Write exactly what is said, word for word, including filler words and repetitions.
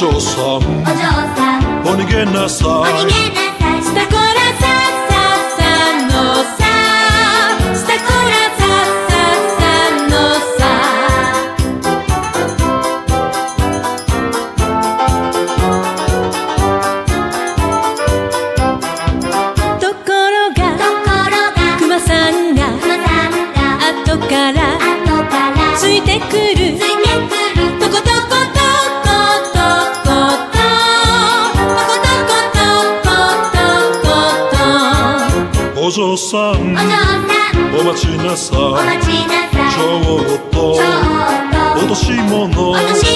嬢さん、お嬢さん、 お逃げなさい、 お逃げなさい。スタコラサササのさ、スタコラサササのさ。ところが、ところが、クマさんが、クマさんが、後から、後から、ついてくる、ついてくる、とことことこお嬢さん、 お嬢さん、 お待ちなさい、 お待ちなさい。 ちょっとちょっと落とし物落とし